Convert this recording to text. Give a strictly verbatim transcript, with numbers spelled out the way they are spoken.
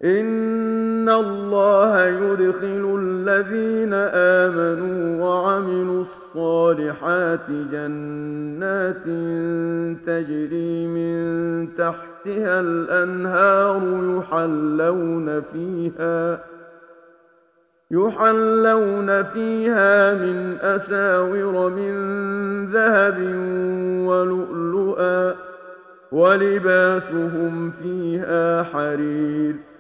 إن الله يدخل الذين آمنوا وعملوا الصالحات جنات تجري من تحتها الأنهار يحلون فيها يحلون فيها من أساور من ذهب ولؤلؤا ولباسهم فيها حرير